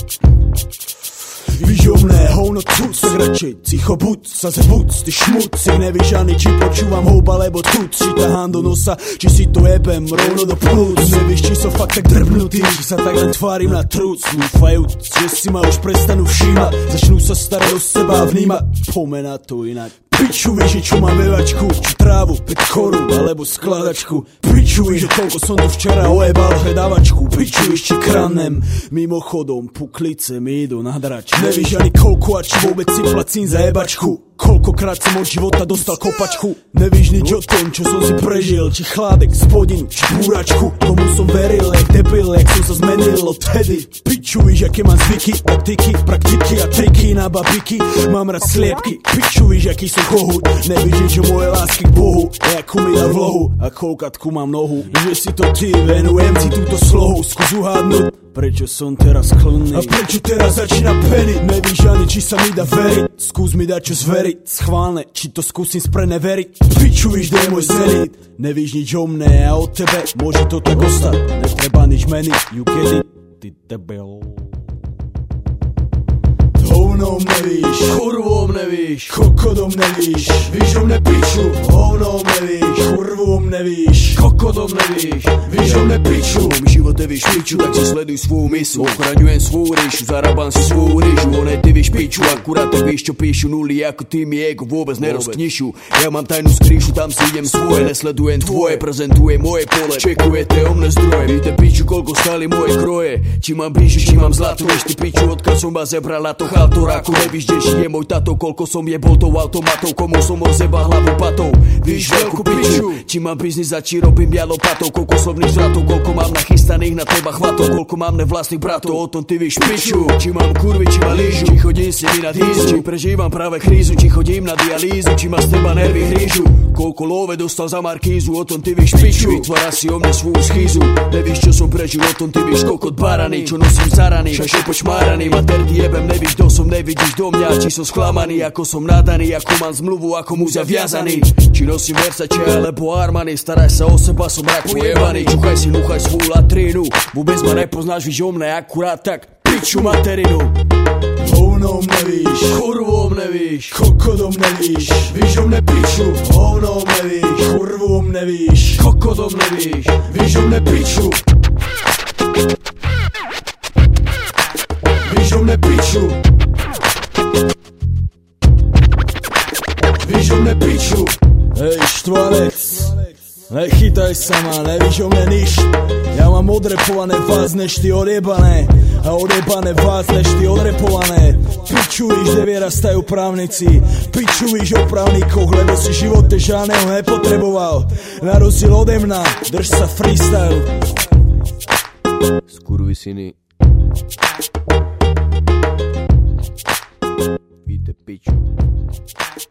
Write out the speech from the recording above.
Víš o mne, hovno cuc, tak radšej cicho buď, sa zbuď, ty šmuci. Nevíš ani, či počúvam houba, alebo tuc, či tahám do nosa, či si to jebem rovno do plúc. Nevíš, či som fakt tak drbnutý, či sa tak len tvárim na trúc. Dúfajúc, že si ma už prestanú všímať, začnú sa starať o seba a vnímať. Pomená to inak. Piču, víš, čo mám vevačku, či trávu, petchoru, alebo skladačku. Piču, víš, že koľko som tu včera ojebal predávačku. Piču, víš, či kranem, mimochodom puklice mi idú na hrač. Nevíš ani koľko a či vôbec si placím za jebačku. Koľkokrát som od života dostal kopačku. Nevíš nič o tom, čo som si prežil, či chládek, spodinu, či búračku. Komu som veril, jak debil, jak som sa zmenil odtedy. Piču, víš, aké mám zvyky, taktiky, praktiky a triky na babiky. Mám rád sliepky, piču, víš, aký som kohút. Nevíš nič o moje lásky k Bohu, jakú mi dal vlohu a koľkatku mám nohu. Že si to ty, venujem si túto slohu, skús uhádnuť. Prečo som teraz klný? A prečo teraz začína peniť? Nevíš ani, či sa mi dá veriť. Skús mi dať čo zveriť, schválne, či to skúsim spreneveriť. Piču, víš, kde je môj zenit. Nevíš nič o mne a o tebe, môže to tak ostať. Netreba nič meniť, you get it, ty debil. Hovnom nevíš, kurvom nevíš, kokodom nevíš. Víš o mne piču, hovnom nevíš, kurvom nevíš, kokodom nevíš. Víš o mne piču, v živote víš piču, tak si sleduj svú misu. Ochraňujem svú ríšu, zarábam si svú ríšu. One ty víš piču, akurát tak víš čo píšu. Nuly ako ty mi ego vôbec nerozknišu. Ja mám tajnú skríšu, tam si idem svoje. Nesledujem tvoje, prezentujem moje pole. Čekujete o mne zdroje, víte piču, koľko stáli moje kroje. Či mám bríšu, či mám zlato, vieš ty piču, odkiaľ som vás zebral na to chaltoráku. Nevíš, kde je môj tato, koľko som jebol tou automatou, komu som rozebal hlavu patou. Víš veľkú piču, či mám biznis a či robím bielou patou. Koľko slovných zvratov, koľko mám nachystaných na teba chvatov, koľko mám nevlastných bratov, o tom ty víš piču. Či mám kurvy, či ma lížu, či chodím s nimi na dízu, či prežívam práve krízu, či chodím na dialýzu, či ma z teba nervy hrížu. Koľko love dostal za markízu, o tom ty víš piču. Vytvára si o mne svoju schýzu, nevíš čo som prežil, o tom ty víš kokot barany, čo nosím zaraný, však počmáraný, mater ty jebem, nevíš kto som, nevidíš do mňa, či som sklamaný, ako som nadaný, ako mám zmluvu, ako muža viazaný. Či nosím Versace alebo Armani, staraj sa o seba, som raku jebaný. Čuchaj si, núchaj svú latrínu, vôbec ma nepoznáš, víš o mne akurát tak piču materinu. Hovnom nevíš, kurvom nevíš, kokodom nevíš. Víš o mne piču, hovnom nevíš, kurvom nevíš, kokodom nevíš. Víš o mne piču, víš o mne piču, víš o mne piču. Hej štvanec, nechytaj sa ma, nevíš o mne nič. Ja mám odrepované vás než ty odjebané, a odjebané vás než ty odrepované. Piču víš, kde vyrastajú právnici, piču víš o právnikoch, lebo si živote žádného nepotreboval. Na rozdiel ode mňa, drž sa freestyle. Skurvisiny. Víte piču.